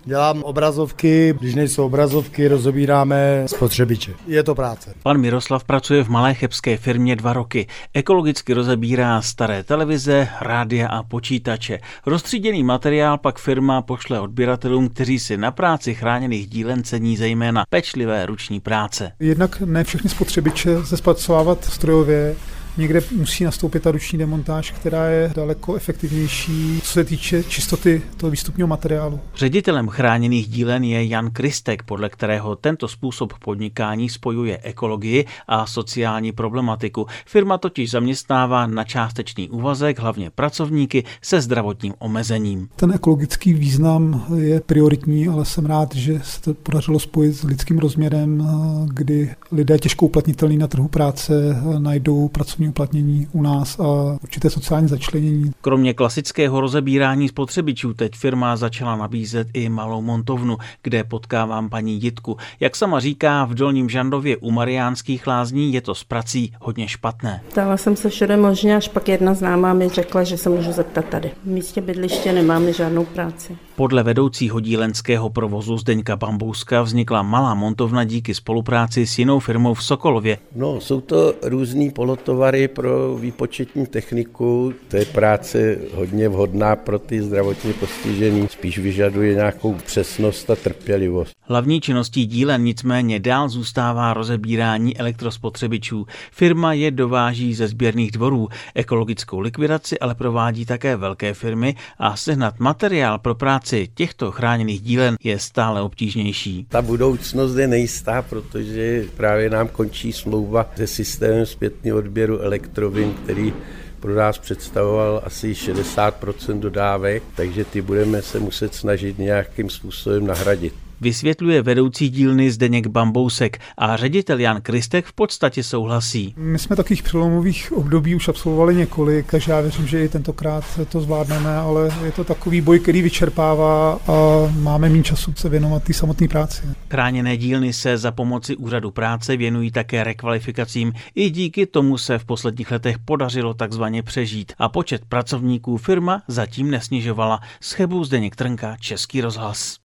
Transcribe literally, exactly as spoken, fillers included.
Dělám obrazovky, když nejsou obrazovky, rozobíráme spotřebiče. Je to práce. Pan Miroslav pracuje v malé chebské firmě dva roky. Ekologicky rozebírá staré televize, rádia a počítače. Roztříděný materiál pak firma pošle odběratelům, kteří si na práci chráněných dílen cení zejména pečlivé ruční práce. Jednak ne všechny spotřebiče se zpracovávat strojově. Někde musí nastoupit ta ruční demontáž, která je daleko efektivnější, co se týče čistoty toho výstupního materiálu. Ředitelem chráněných dílen je Jan Kristek, podle kterého tento způsob podnikání spojuje ekologii a sociální problematiku. Firma totiž zaměstnává na částečný úvazek hlavně pracovníky se zdravotním omezením. Ten ekologický význam je prioritní, ale jsem rád, že se to podařilo spojit s lidským rozměrem, kdy lidé těžko uplatnitelní na trhu práce najdou pracovní uplatnění u nás a určité sociální začlenění. Kromě klasického rozebírání spotřebičů teď firma začala nabízet i malou montovnu, kde potkávám paní Jitku. Jak sama říká, v Dolním Žandově u Mariánských Lázní je to s prací hodně špatné. Ptala jsem se všude možně, až pak jedna známá mi řekla, že se můžu zeptat tady. V místě bydliště nemáme žádnou práci. Podle vedoucího dílenského provozu Zdeňka Bambouska vznikla malá montovna díky spolupráci s jinou firmou v Sokolově. No, jsou to různý polotovary pro výpočetní techniku. To je práce hodně vhodná pro ty zdravotně postižený. Spíš vyžaduje nějakou přesnost a trpělivost. Hlavní činností dílen nicméně dál zůstává rozebírání elektrospotřebičů. Firma je dováží ze sběrných dvorů. Ekologickou likvidaci ale provádí také velké firmy a sehnat materiál pro práci těchto chráněných dílen je stále obtížnější. Ta budoucnost je nejistá, protože právě nám končí smlouva se systémem zpětného odběru elektrovin, který pro nás představoval asi šedesát procent dodávek, takže ty budeme se muset snažit nějakým způsobem nahradit. Vysvětluje vedoucí dílny Zdeněk Bambousek a ředitel Jan Kristek v podstatě souhlasí. My jsme takových přelomových období už absolvovali několik, takže já věřím, že i tentokrát to zvládneme, ale je to takový boj, který vyčerpává a máme méně času se věnovat té samotné práci. Chráněné dílny se za pomoci úřadu práce věnují také rekvalifikacím. I díky tomu se v posledních letech podařilo takzvaně přežít a počet pracovníků firma zatím nesnižovala. Z Chebu Zdeněk Trnka, Český rozhlas.